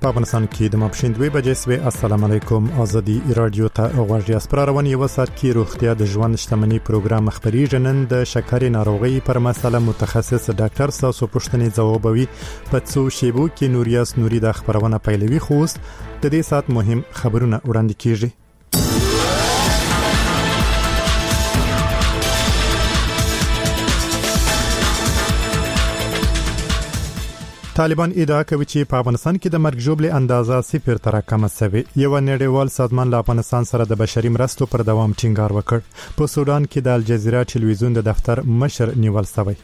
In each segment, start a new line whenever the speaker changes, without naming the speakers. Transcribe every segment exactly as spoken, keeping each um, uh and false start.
په افغانستان کې د ماپښین دوه بجې سوي. السلام علیکم. ازادي رادیو ته غوږی اسپرارون یو سات کې روغتیا د ژوند شتمنۍ پروګرام خبري نن د شکرې ناروغي پر مسله متخصص ډاکټر ساسو پښتني ځوابوي. په څو شیبو کې نوریاس نوري د خبرونه پیلوي. خوست د دې سات مهم خبرونه وړاندې کیږي. طالبان ادعا کوي چې په افغانستان کې د مرګ ژوبلې اندازه صفر تر کم شوه. یو نړیوال سازمان له افغانستان سره د بشري مرستو پر دوام ټینګار وکړ. په سودان کې د الجزیره ټلویزیون د دفتر مشر نیول شوی.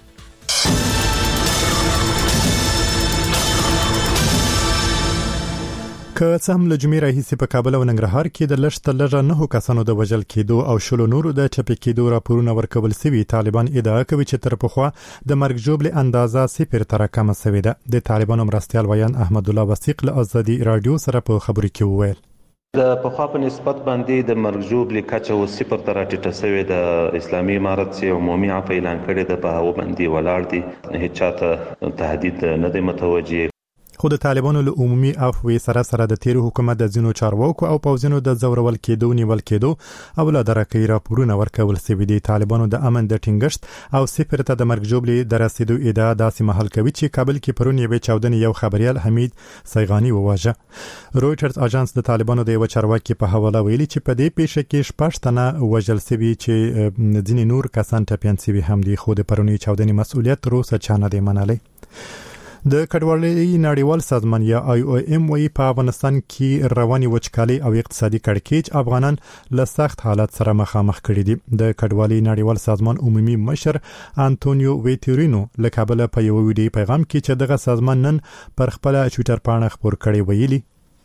که څه هم له جمعې راهیسې په کابل او ننګرهار کې د لږ تر لږه نهو کسانو د وژل کېدو او شلو نورو د ټپي کېدو راپورونه ورکول شوي، طالبان ادعا کوي چې تر پخوا د مرګ ژوبلې اندازه صفر تر کم شوې ده. د طالبانو مرستیال ویان احمد الله وثیق له ازادي رادیو سره په خبرو کې وویل
د پخوا په نسبت باندې د مرګ ژوبلې کچه و صفر تر ټیټه شوې ده. اسلامي امارت چې عمومي عفو اعلان کړی د په هغه باندې ولاړ دي، هیڅ چاته تهدید نه دی متوجه.
خو د طالبانو له عمومي عفو سره سره د تیر حکومت د ځینو چارواکو او پوځونو د زورول کېدو نیول کېدو او له درکې راپورونه ورکول شوي دي. طالبانو د امن د ټینګښت او صفر ته د مرګ ژوبلې د رسیدو ادعا داسې محل کوي چې کابل کې پرون یو چاودنې یو خبريال حمید سیغانی وواژه. رويټرز اژانس د طالبانو د یو چارواکي په حواله ویلي چې په دې پیښه کې شپږ تنه وژل شوي چې ځینې نور کسان ټپيان شوي هم دي. خو د پرونی چاودنې مسؤلیت تر اوسه چا نه دی منلی. د کډوالۍ نړیوال سازمان یا آی او ایم وی په افغانستان کې رواني وچکالي او اقتصادي کړکېچ افغانان له سخت حالت سره مخامخ کړي دي. د کډوالۍ نړیوال سازمان عمومي مشر انټونیو ویټورینو له کابل په یو ویډیو پیغام کې چې دغه سازمان نن پر خپل ټوئیټر پاڼه خبر کړی ویلي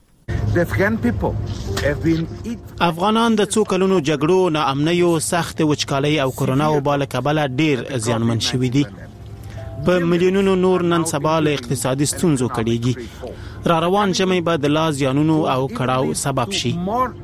افغانان د څو کلونو جګړو، ناامنیو، سخت وچکالۍ او کرونا وبا له کبله ډیر زیانمن شوي دي. په میلیونونو نور نن سبا له اقتصادي ستونزو کړيږي. را روان ژمي به د لا زیانونو او کړاو سبب شي.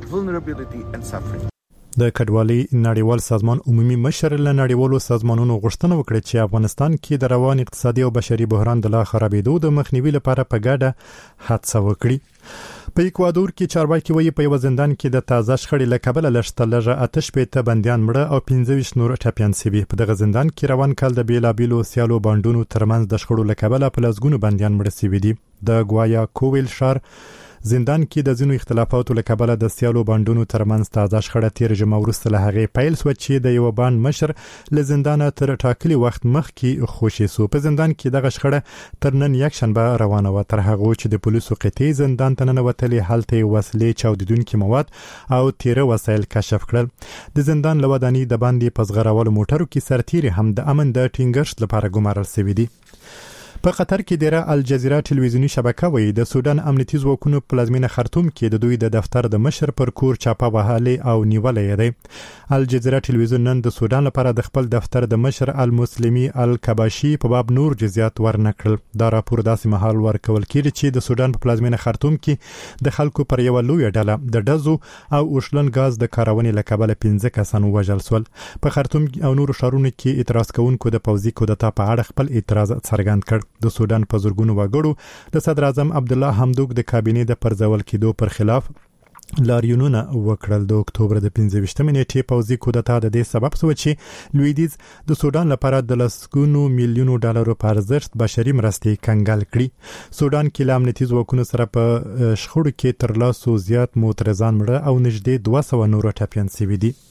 د کډوالۍ نړیوال سازمان عمومي مشر له نړیوالو سازمانونو غوښتنه وکړه چې افغانستان کې د روان اقتصادي او بشري بحران د لا خرابېدو د مخنیوي لپاره په ګډه هڅه وکړي. په ایکوادور کې چارواکي وایي په یو زندان کې د تازه شخړې له کبله لږ تر لږه اته شپېته بندیان مړه او پنځه ویشت نور ټپیان شوي. په دغه زندان کې روان کال د بیلابیلو سیالو بانډونو ترمنځ د شخړو له کبله په لسګونو بندیان مړه شوي دي. د ګوایا کوویل ښار زندان کې د ځینو اختلافاتو له کبله د سیالو بانډونو ترمنځ تازه شخړه تیر جمعه وروسته له هغې پیل شوه چې د یو باند مشر له زندانه تر ټاکلي وخت مخکې خوشي شو. په زندان کې دغه شخړه تر نن یکشنبه روانه وه، تر هغه چې د پولیسو قطعې زندان ته ننوتلې. هلته یې وسلې، چاودیدونکي مواد او تیره وسایل کشف کړل. د زندان له ودانۍ د باندې په ځغراولو موټرو کې سرتیري هم د امن د ټینګښت لپاره ګمارل شوي دي. په قطر کې د الجزیره ټلویزیونی شبکه وایي د سودان امنیتي ځواکونو پلازمینه خرطوم کې د دوی د دفتر د مشر پر کور چاپه وهلې او نیولې دی. الجزیره ټلویزیون نن د سودان لپاره د خپل دفتر د مشر المسلمي الکباشي په باب نور جزئیات ورنکړل. دا راپور داسې مهال ورکول کېږي چې د سودان په پلازمینه خرطوم کې د خلکو پر یو لوی ډله د ډزو او اوشلن غاز د کارونې له کبله پنځه کسان وژل شول. په خرطوم او نورو ښارونو کې اعتراض کوونکو د پوځي کودتا په اړه خپل اعتراض څرګند کړ. د سودان په زورګونو وګړو د صدر اعظم عبدالله حمدوک د کابینې د پرځول کېدو پر خلاف لاریونونه وکړل. د اکتوبر د پنځه ویشتمې نیټې پوځي کودتا د دې سبب شو چې لویدیځ د سودان لپاره د لسګونو میلیونو ډالرو په ارزښت بشري مرستې کنګال کړي. سودان کې له امنیتي ځواکونو سره په شخړو کې تر لاسو زیات معترضان مړه او نږدې دوه سوه نور ټپیان شوي دي.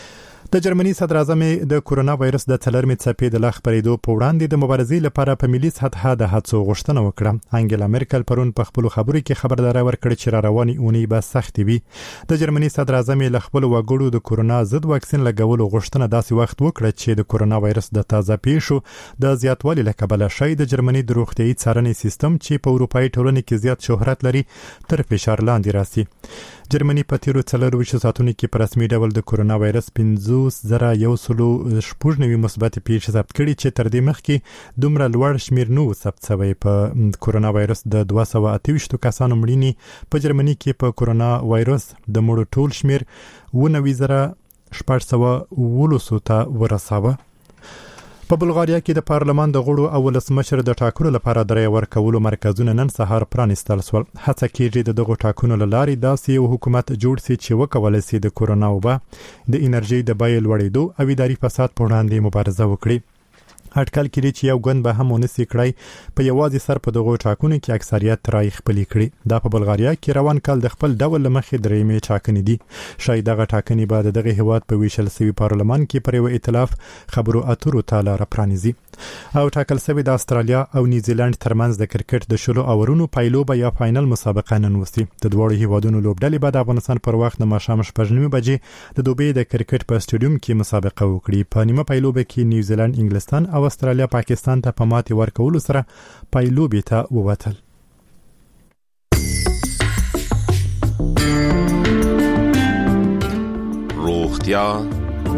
د جرمني صدر اعظم د کورونا وایرس د څلورمې څپې د لا خپرېدو په وړاندې د مبارزې لپاره په ملي سطحه د هڅو غوښتنه وکړه. انګلا مرکل پرون په خپل خبرو کې خبرداري ورکړه چې را رواني اونۍ به سختې وي. د جرمني صدر اعظم له خپل وګړو د کورونا ضد واکسین لګولو غوښتنه داسې وخت وکړه چې د کورونا وایرس د تازه پیښو د زیاتوالي له کبله شاید د جرمني د روغتیايي څارنې سیستم چې په اروپאי ټولنه کې زیات شهرت لري تر فشار لاندې راسي. جرمني په تیرو څلورو ساعتونو کې په رسمي ډول د کورونا وایرس پنځوس زره یو سلو شپږ نوي مثبت پیښې ثبت کړي چې تر دې مخکې دومره لوړ شمیر نو ثبت شوی. په کورونا وایرس د دوه سوه اته ویشت کسانو مړینې په جرمني کې په کورونا وایرس د مړو ټول شمیر اووه نوي زره شپږ سوه اوولس ته ورساوه. په بلغاریا کې د پارلمان د غړو او ولسمشر د ټاکنو لپاره درې ورکولو مرکزونه نن سهار پرانیستل شول. هڅه کیږي د دغو ټاکنو لارې داسې یو حکومت جوړ شي چې وکولای شي د کورونا وبا د انرژي د بیې لوړېدو او اداري فساد په وړاندې مبارزه وکړي. اټکل کړي چې یو ګوند به هم ونسي کړی په یوازې سر په دغو ټاکنو کې اکثریت رای خپل کړي. دا په بلغاریا کې روان کال د خپل ډول مخې درېمې ټاکنې دي. شاید دغه ټاکنې بعد دغه هیواد په ویشل سوي پارلمان کې پر یو ائتلاف خبرو اترو ته لار پرانیزي. او ټاکل شوی د استرالیا او نیوزیلند ترمنځ د کرکټ د شلو اورونو پایلوبه یا فائنل مسابقه نن وسي. د دوړو هیوادونو لوبډلې بعد افغانستان پر وخت د ماښام شپږ نیمې بجې د دوبۍ د کرکټ په سټیډیوم کې مسابقه وکړي. په نیمه پایلوبه کې نیوزیلند انګلستان او استرالیا پاکستان ته په ماتې ورکولو سره پایلوبې ته ووتل.
روغتیا